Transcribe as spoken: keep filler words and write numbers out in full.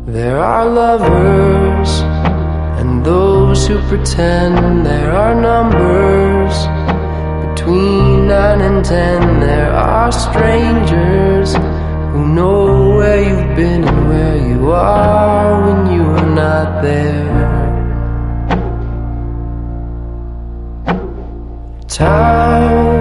There are lovers and those who pretend. There are numbers between nine and ten. There are strangers who know where you've been and where you are when you are not there. Time